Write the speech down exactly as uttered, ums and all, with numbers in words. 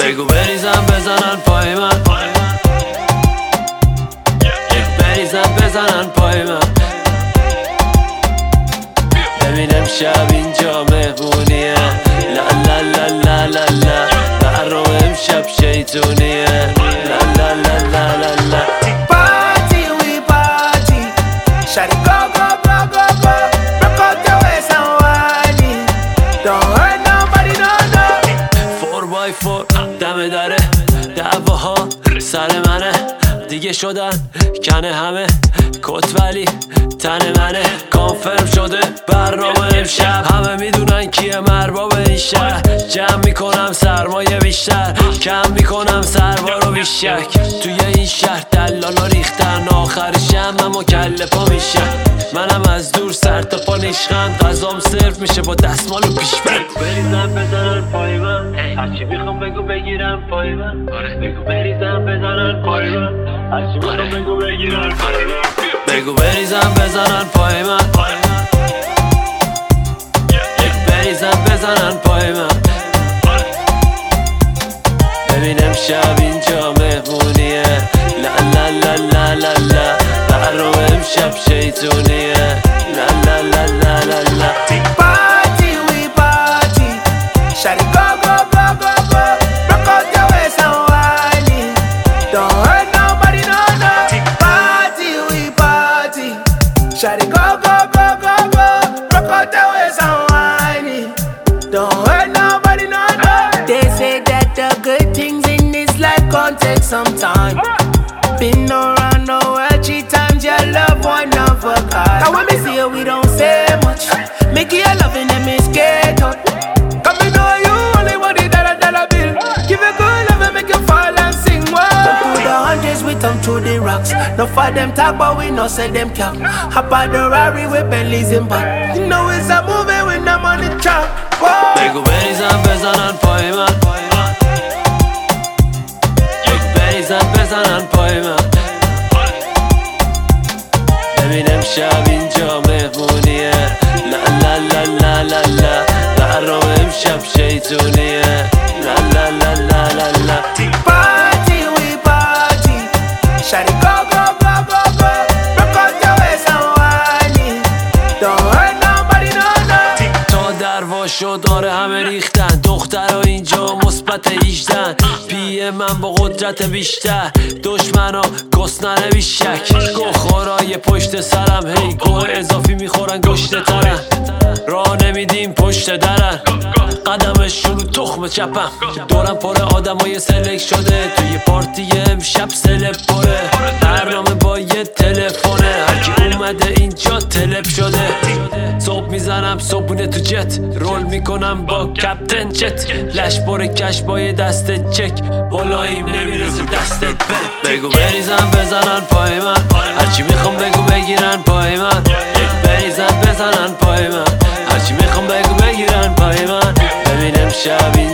بگو بریزم بزنن پای من، بریزم بزنن پای من. ببینم شب اینجا مهمونیه، لا لا لا لا لا لا. برنامه امشب شیطونیه، لا لا لا لا لا لا. Party we party, shawty go go go go go. Rock out your waist and whine it. Don't hurt nobody, no no. فور بای فور دم دره، دعواها سر منه دیگه شدن کنه همه کت ولی تن منه. کانفرم شده برنامه امشب، همه میدونن کیه مرباب این شهر. جمع میکنم سرمایه بیشتر، کم میکنم سربار و بیشک. توی این شهر دلالا ریختن، آخرشم اما کله پا میشن. منم از دور سر تا پا نیشخند، غذام سرف میشه با دستمال و پیشبند. بریزم بزنن پای من، هرچی میخوام بگو بگیرم پای من. بگو بریزم بزنن پای من، هرچی میخوام بگو بگیرم پای من. بگو بریزم بزنن پای من، بریزم بزنن پای من. ببینم شب اینجا مهمونیه، لا لا لا لا لا لا. برنامه امشب شیطونیه، لا لا لا لا لا لا. Party we party, shawty go go go go go. Rock out your waist and whine it. Don't hurt nobody, no no. Party we party, shawty go go go go go. Rock out your waist and whine it. Don't hurt nobody, no no. They say that the good things in this life gon' take some time. Been around the world three times, your love one of a kind. Now when me see you, we don't say much. Make your loving them is get up. Come me know you only want the dollar dollar bill. Give a good love and make you fall and sing well. Don't put the hundreds with them through the rocks. No for them talk, but we no say them cap. Hop on the Rari with Bentley's in back. You know it's a movie when I'm on the track. Whoa. بگو بریزم بزنن پای من، بریزم بزنن پای من. ببینم شب اینجا مهمونیه، لا لا لا لا لا لا. برنامه امشب شیطونیه، لا لا لا لا لا لا. Party we party, shawty go go go go go. Rock out your waist and whine it. Don't hurt nobody, no no. تا دروا شد آره همه ریختن، دخترها اینجا مثبت هجده. پیه من با قدرت بیشتر، دشمنا گسننه بیشک. گوخورای پشت سرم هی گوه اضافی میخورن گشته ترن. راه نمیدیم پشت درن، قدمشون رو تخم چپم. دورم پر آدمای سلک شده، توی پارتی امشب سلب پره. برنامه با یه تلفونه، هرکی اومده اینجا تلپ شده. صبح میزنم صبحونه تو جت، رول میکنم با کپتن چت. لش پر کش با یه دست چک، بالاییم نمیرسه دستت به. بگو بریزم بزنن پای من، هرچی میخوام بگو بگیرن پای من. بریزم بزنن پای من، هرچی میخوام بگو بگیرن پای من. ببینم شب